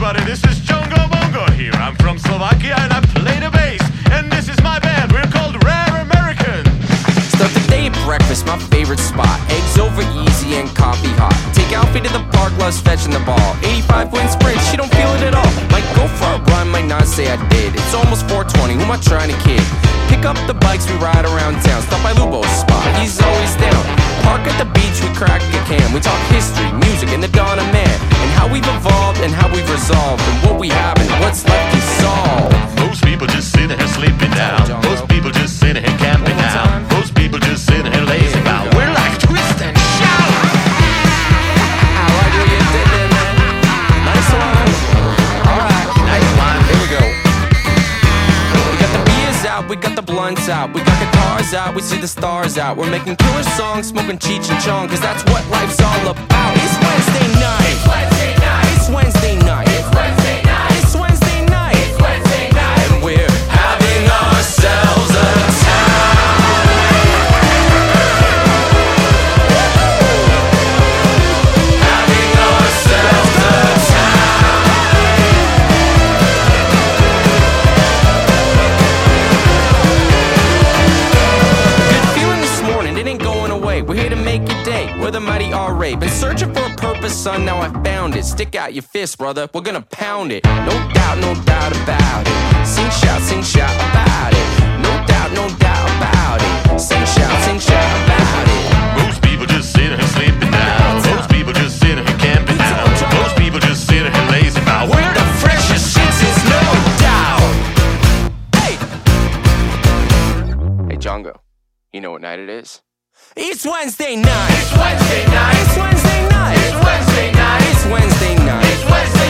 everybody, this is Jongo Bongo here. I'm from Slovakia and I play the bass. And this is my band, we're called Rare Americans. Start the day at breakfast, my favorite spot. Eggs over easy and coffee hot. Take Alfie to the park, loves fetching the ball. 85 win sprint, she don't feel it at all. Might go for a run, might not say I did. It's almost 4:20, who am I trying to kid? Pick up the bikes, we ride around town. Stop by Lubo's spot, he's always down. Park at the beach, we crack a can. We talk history, music, and the dawn of man. And how we've evolved and how we've resolved. And what we have and what's left to solve. Most people just sitting here sleeping down. Most people just sitting here camping out. Most people just sitting here lazy about. We're like twist and shout. I like what you did there, man. Nice one. Alright, Nice one. here we go. We got the beers out, we got the blunts out. We got the cars out, we see the stars out. We're making killer songs, smoking Cheech and Chong. Cause that's what life's all about. It's Wednesday night. It's Wednesday night. It's Wednesday night. It's Wednesday night. It's Wednesday night. It's Wednesday night. And we're having ourselves a time. Having ourselves a Good feeling this morning, it ain't going away. We're here to make your day. We're the mighty R.A. Been searching for a purpose, son, now I found it. Stick out your fist, brother, we're gonna pound it. No doubt about it. Sing shout about it. No doubt about it. Sing shout about it. Most people just sitting here sleeping down. Most people just sitting here camping out. Most people just sitting here lazy about. We're the freshest shits, it's no doubt. Hey! Hey, Django, you know what night it is? It's Wednesday night! It's Wednesday night. It's Wednesday night! It's Wednesday night. It's Wednesday night! It's Wednesday